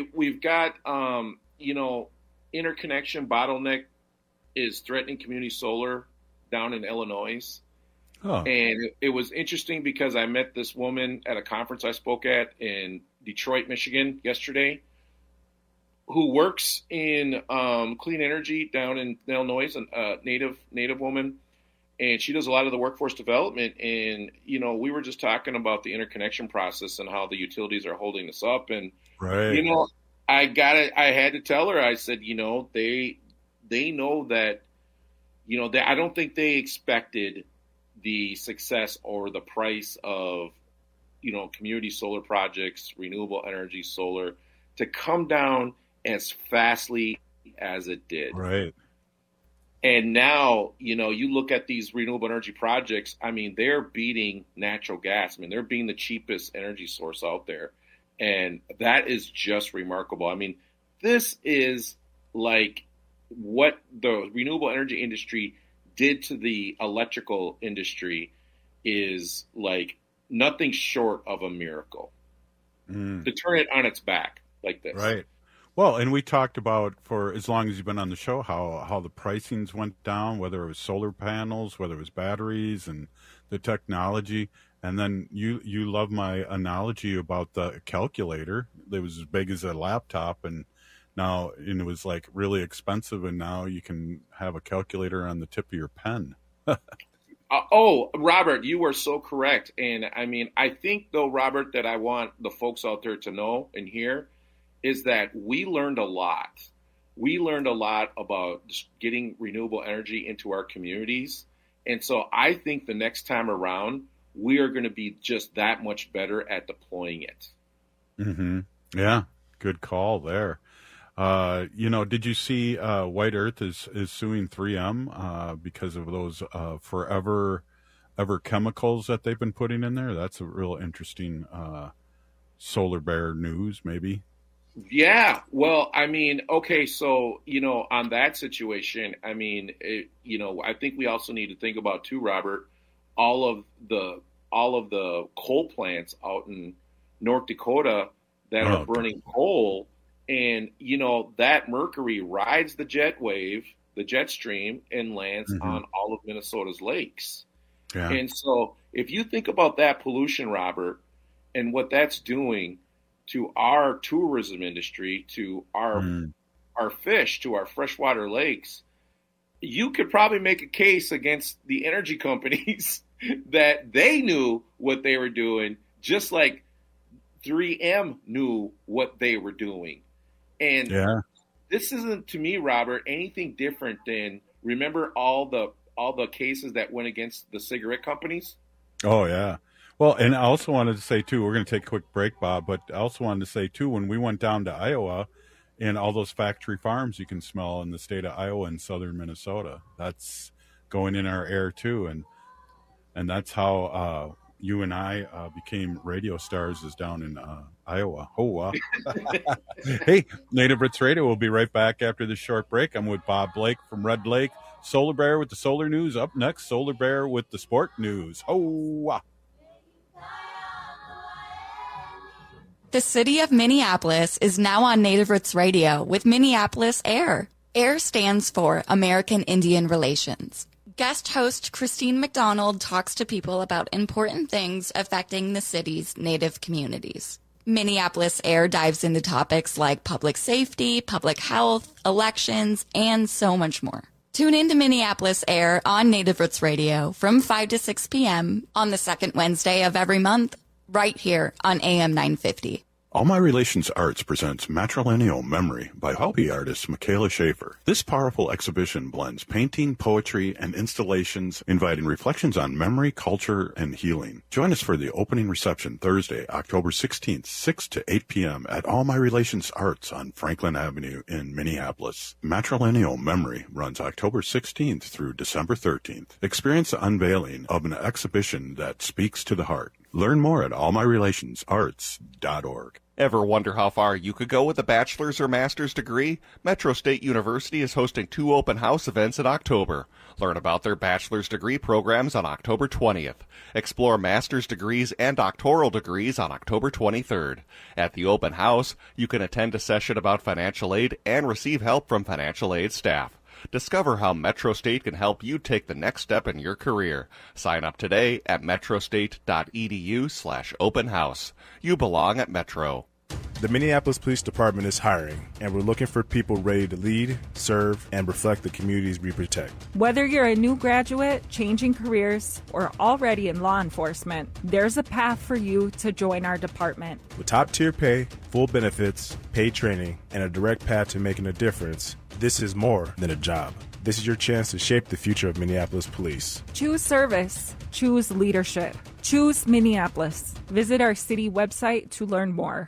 interconnection bottleneck is threatening community solar down in Illinois. Oh. And it was interesting because I met this woman at a conference I spoke at in Detroit, Michigan yesterday, who works in clean energy down in Illinois, a native woman, and she does a lot of the workforce development. And we were just talking about the interconnection process and how the utilities are holding us up. And right. I had to tell her, I said, you know, they know that, you know, I don't think they expected the success or the price of, you know, community solar projects, renewable energy solar, to come down as fastly as it did. Right. And now, you know, you look at these renewable energy projects, I mean, they're beating natural gas. I mean, they're being the cheapest energy source out there. And that is just remarkable. I mean, this is like what the renewable energy industry did to the electrical industry is like nothing short of a miracle. To turn it on its back like this. Right. Well, and we talked about, for as long as you've been on the show, how the pricings went down, whether it was solar panels, whether it was batteries and the technology. And then you love my analogy about the calculator that was as big as a laptop, and it was like really expensive, and now you can have a calculator on the tip of your pen. Robert, you are so correct. And I mean, I think though, Robert, that I want the folks out there to know and hear is that we learned a lot. We learned a lot about getting renewable energy into our communities. And so I think the next time around, we are going to be just that much better at deploying it. Mm-hmm. Yeah, good call there. You know, did you see White Earth is suing 3M because of those forever chemicals that they've been putting in there? That's a real interesting solar bear news, maybe. Yeah, well, I mean, okay, so, you know, on that situation, I mean, you know, I think we also need to think about too, Robert, all of the coal plants out in North Dakota that are burning coal, and, you know, that mercury rides the jet stream, and lands on all of Minnesota's lakes. Yeah. And so if you think about that pollution, Robert, and what that's doing to our tourism industry, to our fish, to our freshwater lakes, you could probably make a case against the energy companies that they knew what they were doing, just like 3M knew what they were doing. And this isn't, to me, Robert, anything different than, remember all the cases that went against the cigarette companies? Oh, yeah. Well, and I also wanted to say, too, we're going to take a quick break, Bob, but I also wanted to say, too, when we went down to Iowa and all those factory farms you can smell in the state of Iowa and southern Minnesota, that's going in our air, too. And that's how you and I became radio stars, is down in Iowa. Oh, wow. Hey, Native Roots Radio, we'll be right back after this short break. I'm with Bob Blake from Red Lake. Solar Bear with the solar news. Up next, Solar Bear with the sport news. Oh, wow. The city of Minneapolis is now on Native Roots Radio with Minneapolis AIR. AIR stands for American Indian Relations. Guest host Christine McDonald talks to people about important things affecting the city's Native communities. Minneapolis AIR dives into topics like public safety, public health, elections, and so much more. Tune in to Minneapolis AIR on Native Roots Radio from 5 to 6 p.m. on the second Wednesday of every month, right here on AM 950. All My Relations Arts presents Matrilineal Memory by Hopi artist Michaela Schaefer. This powerful exhibition blends painting, poetry, and installations, inviting reflections on memory, culture, and healing. Join us for the opening reception Thursday, October 16th, 6 to 8 p.m. at All My Relations Arts on Franklin Avenue in Minneapolis. Matrilineal Memory runs October 16th through December 13th. Experience the unveiling of an exhibition that speaks to the heart. Learn more at allmyrelationsarts.org. Ever wonder how far you could go with a bachelor's or master's degree? Metro State University is hosting 2 open house events in October. Learn about their bachelor's degree programs on October 20th. Explore master's degrees and doctoral degrees on October 23rd. At the open house, you can attend a session about financial aid and receive help from financial aid staff. Discover how Metro State can help you take the next step in your career. Sign up today at metrostate.edu/open house. You belong at Metro. The Minneapolis Police Department is hiring, and we're looking for people ready to lead, serve, and reflect the communities we protect. Whether you're a new graduate, changing careers, or already in law enforcement, there's a path for you to join our department. With top-tier pay, full benefits, paid training, and a direct path to making a difference, this is more than a job. This is your chance to shape the future of Minneapolis Police. Choose service. Choose leadership. Choose Minneapolis. Visit our city website to learn more.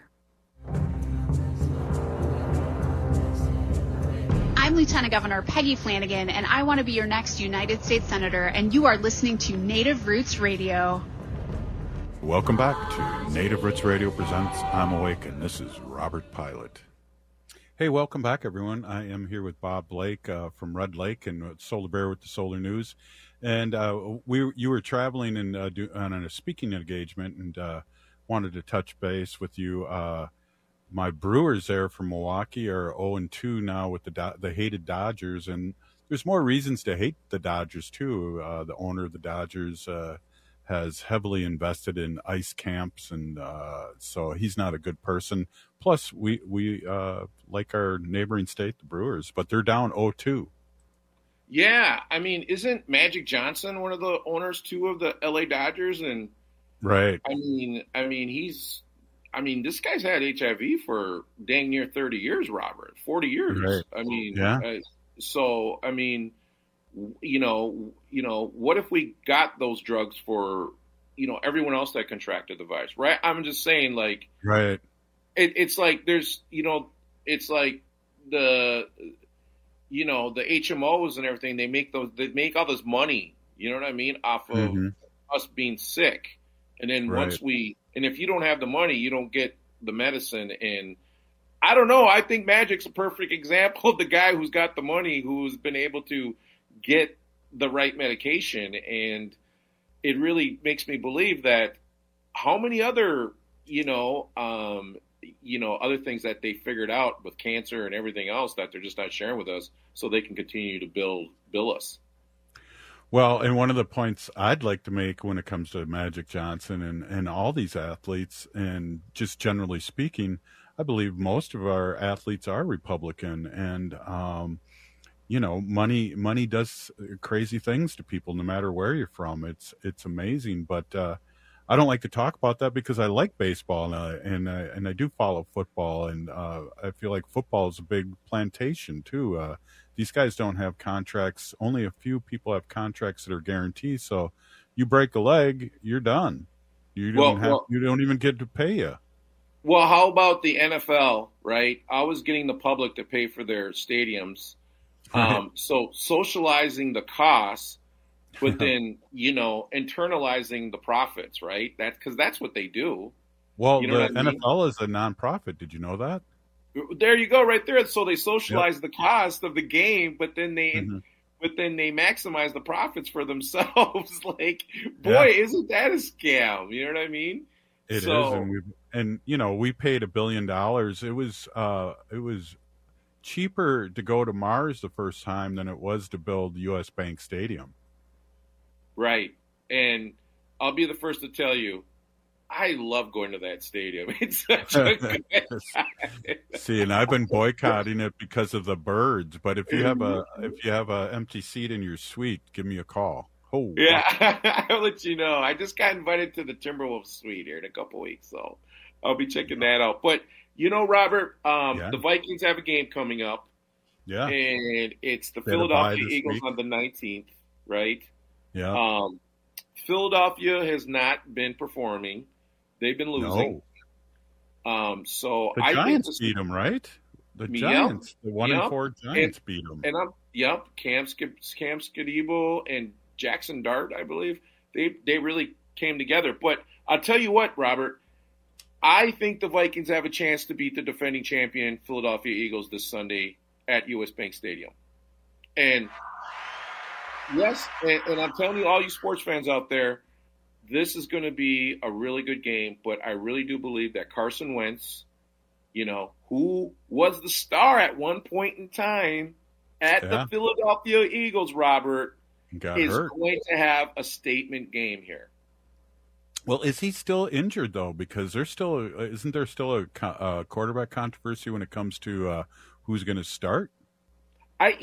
I'm Lieutenant Governor Peggy Flanagan, and I want to be your next United States Senator, and you are listening to Native Roots Radio. Welcome back to Native Roots Radio presents I'm Awake, and this is Robert Pilot. Hey, welcome back, everyone. I am here with Bob Blake from Red Lake and Solar Bear with the Solar News. And you were traveling and on a speaking engagement, and wanted to touch base with you. My Brewers there from Milwaukee are 0-2 now with the hated Dodgers, and there's more reasons to hate the Dodgers too. The owner of the Dodgers has heavily invested in ice camps, and so he's not a good person. Plus, we like our neighboring state, the Brewers, but they're down 0-2. Yeah, I mean, isn't Magic Johnson one of the owners too of the LA Dodgers? And right. I mean, this guy's had HIV for dang near 30 years, Robert. 40 years. Right. I mean, yeah. So I mean, you know, what if we got those drugs for, everyone else that contracted the virus, right? I'm just saying, like, right. It's like there's, it's like the HMOs and everything. They make all this money, you know what I mean, off of us being sick, and then right. and if you don't have the money, you don't get the medicine. And I don't know. I think Magic's a perfect example of the guy who's got the money, who's been able to get the right medication. And it really makes me believe that how many other, other things that they figured out with cancer and everything else that they're just not sharing with us, so they can continue to bill us. Well, and one of the points I'd like to make when it comes to Magic Johnson and all these athletes, and just generally speaking, I believe most of our athletes are Republican, and money does crazy things to people no matter where you're from. It's amazing, but I don't like to talk about that because I like baseball and I do follow football, and I feel like football is a big plantation too. These guys don't have contracts. Only a few people have contracts that are guaranteed. So you break a leg, you're done. You don't even get to pay you. Well, how about the NFL, right? I was getting the public to pay for their stadiums. So socializing the costs, but then, internalizing the profits, right? Because that's what they do. Well, the NFL is a nonprofit. Did you know that? There you go, right there. So they socialize the cost of the game, but then they maximize the profits for themselves. Like, boy, isn't that a scam? You know what I mean? It is, and we paid $1 billion. It was cheaper to go to Mars the first time than it was to build US Bank Stadium. Right, and I'll be the first to tell you, I love going to that stadium. It's such a good time. See, and I've been boycotting it because of the birds. But if you have a empty seat in your suite, give me a call. Oh, yeah, I'll let you know. I just got invited to the Timberwolves suite here in a couple weeks, so I'll be checking that out. But Robert, the Vikings have a game coming up. Yeah, and it's the Philadelphia Eagles on the 19th, right? Yeah. Philadelphia has not been performing. They've been losing. No. So the Giants beat them, right? The Giants, the 1-4 Giants beat them. And Cam Skidebo and Jackson Dart, I believe, they really came together. But I'll tell you what, Robert, I think the Vikings have a chance to beat the defending champion Philadelphia Eagles this Sunday at US Bank Stadium. And yes, and I'm telling you, all you sports fans out there, this is going to be a really good game, but I really do believe that Carson Wentz, who was the star at one point in time at the Philadelphia Eagles, Robert, is going to have a statement game here. Well, is he still injured though? Because isn't there still a quarterback controversy when it comes to who's going to start? I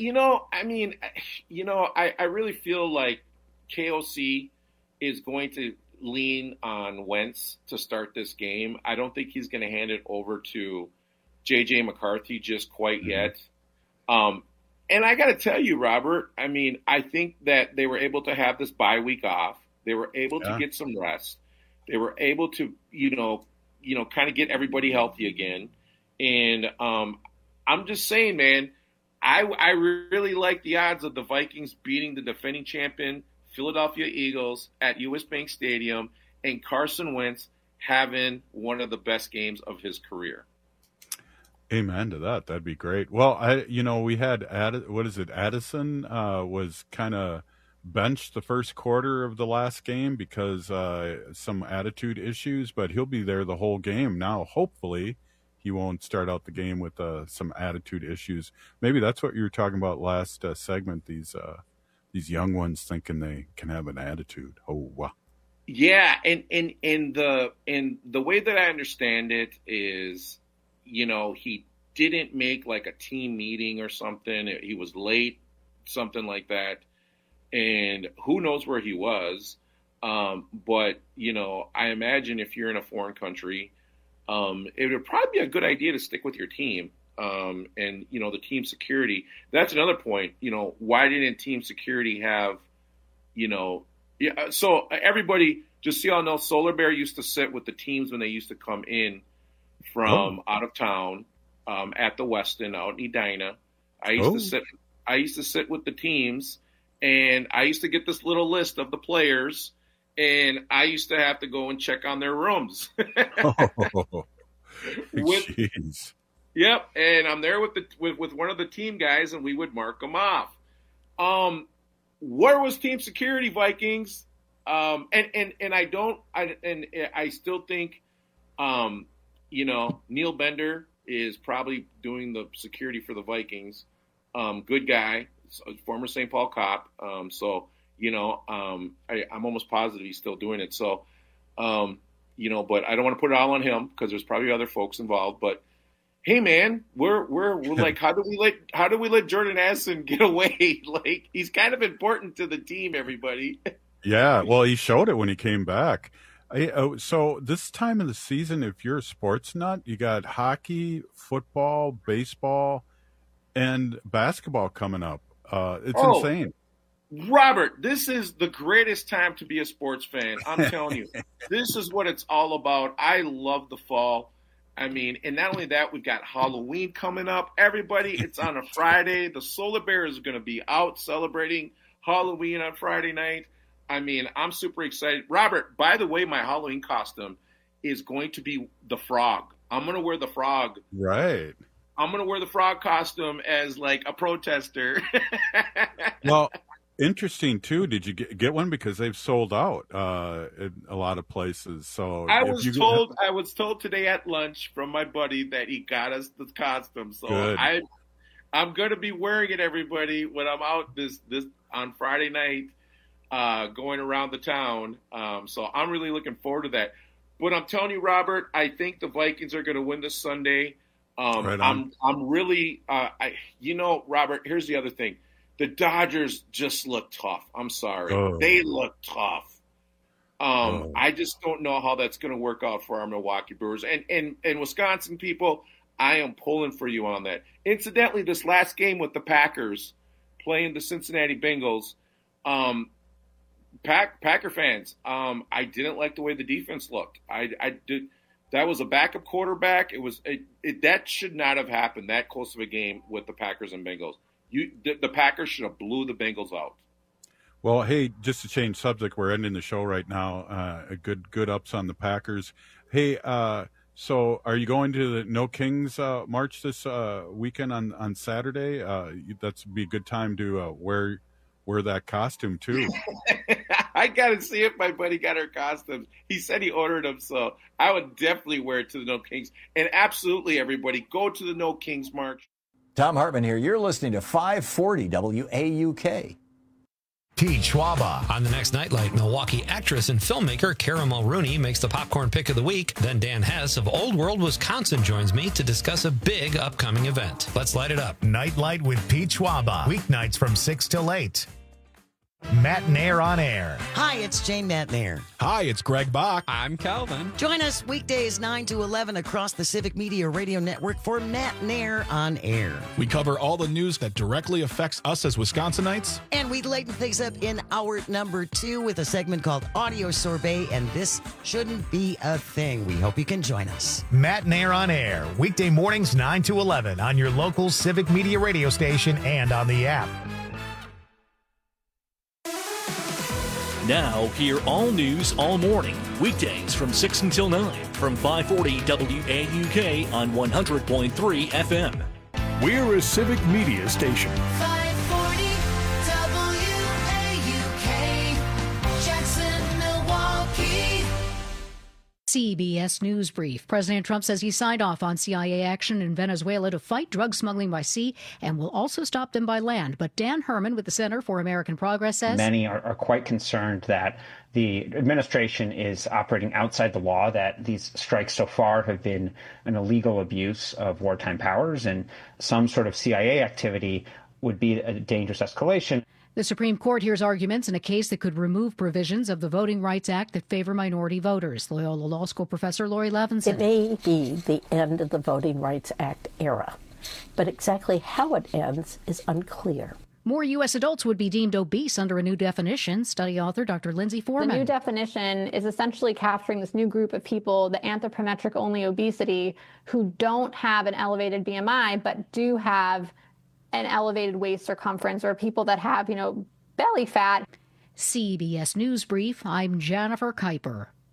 really feel like KOC is going to lean on Wentz to start this game. I don't think he's going to hand it over to J.J. McCarthy just quite yet. And I got to tell you, Robert, I mean, I think that they were able to have this bye week off. They were able to get some rest. They were able to, kind of get everybody healthy again. And I'm just saying, man, I really like the odds of the Vikings beating the defending champion Philadelphia Eagles at US Bank Stadium and Carson Wentz having one of the best games of his career. Amen to that. That'd be great. Well, we had Addison was kind of benched the first quarter of the last game because some attitude issues, but he'll be there the whole game. Now, hopefully, he won't start out the game with some attitude issues. Maybe that's what you were talking about last segment. These young ones thinking they can have an attitude. Oh, wow. Yeah, and the way that I understand it is, he didn't make like a team meeting or something. He was late, something like that. And who knows where he was. But, I imagine if you're in a foreign country, it would probably be a good idea to stick with your team. And, the team security, that's another point. Why didn't team security have, so everybody, just so y'all know, Solar Bear used to sit with the teams when they used to come in from out of town at the Westin out in Edina. I used to sit with the teams, and I used to get this little list of the players, and I used to have to go and check on their rooms. Jeez. Yep, and I'm there with one of the team guys, and we would mark them off. Where was team security, Vikings? I still think, Neil Bender is probably doing the security for the Vikings. Good guy, former St. Paul cop. I'm almost positive he's still doing it. So, but I don't want to put it all on him because there's probably other folks involved. But hey, man, we're like, how do we let Jordan Addison get away? Like, he's kind of important to the team, everybody. Yeah, well, he showed it when he came back. So this time of the season, if you're a sports nut, you got hockey, football, baseball, and basketball coming up. It's insane. Robert, this is the greatest time to be a sports fan. I'm telling you, this is what it's all about. I love the fall. I mean, and not only that, we've got Halloween coming up. Everybody, it's on a Friday. The Solar Bear is going to be out celebrating Halloween on Friday night. I mean, I'm super excited. Robert, by the way, my Halloween costume is going to be the frog. I'm going to wear the frog. Right. I'm going to wear the frog costume as like a protester. Well, interesting too. Did you get one? Because they've sold out in a lot of places. So I was told today at lunch from my buddy that he got us the costume. So good. I'm going to be wearing it, everybody, when I'm out this on Friday night. Going around the town. So I'm really looking forward to that. But I'm telling you, Robert, I think the Vikings are going to win this Sunday. Right on. I'm really, Robert, here's the other thing. The Dodgers just look tough. I'm sorry. They look tough. I just don't know how that's going to work out for our Milwaukee Brewers. And Wisconsin people, I am pulling for you on that. Incidentally, this last game with the Packers playing the Cincinnati Bengals, Packer fans, I didn't like the way the defense looked. I did. That was a backup quarterback. That should not have happened that close of a game with the Packers and Bengals. The Packers should have blew the Bengals out. Well, hey, just to change subject, we're ending the show right now. Good ups on the Packers. Hey, so are you going to the No Kings March this weekend on Saturday? That's be a good time to wear that costume too. I gotta see if my buddy got her costumes. He said he ordered them, so I would definitely wear it to the No Kings. And absolutely, everybody, go to the No Kings March. Tom Hartman here. You're listening to 540 WAUK. Pete Schwaba. On the next Nightlight, Milwaukee actress and filmmaker Cara Mulrooney makes the popcorn pick of the week. Then Dan Hess of Old World, Wisconsin joins me to discuss a big upcoming event. Let's light it up. Nightlight with Pete Schwaba. Weeknights from 6 till 8. Matt Nair on air. Hi, it's Jane Matt Nair. Hi, it's Greg Bach. I'm Calvin. Join us weekdays 9 to 11 across the Civic Media Radio Network for Matt Nair on air. We cover all the news that directly affects us as Wisconsinites. And we lighten things up in hour number 2 with a segment called Audio Sorbet, and this shouldn't be a thing. We hope you can join us. Matt Nair on air. Weekday mornings 9 to 11 on your local Civic Media radio station and on the app. Now, hear all news all morning, weekdays from 6 until 9 from 540 WAUK on 100.3 FM. We're a Civic Media station. 540 WAUK, Jackson, Milwaukee. CBS News Brief. President Trump says he signed off on CIA action in Venezuela to fight drug smuggling by sea and will also stop them by land. But Dan Herman with the Center for American Progress says many are quite concerned that the administration is operating outside the law, that these strikes so far have been an illegal abuse of wartime powers, and some sort of CIA activity would be a dangerous escalation. The Supreme Court hears arguments in a case that could remove provisions of the Voting Rights Act that favor minority voters. Loyola Law School professor Lori Levinson. It may be the end of the Voting Rights Act era, but exactly how it ends is unclear. More U.S. adults would be deemed obese under a new definition. Study author Dr. Lindsay Foreman. The new definition is essentially capturing this new group of people, the anthropometric-only obesity, who don't have an elevated BMI but do have an elevated waist circumference, or people that have, belly fat. CBS News Brief, I'm Jennifer Kuiper.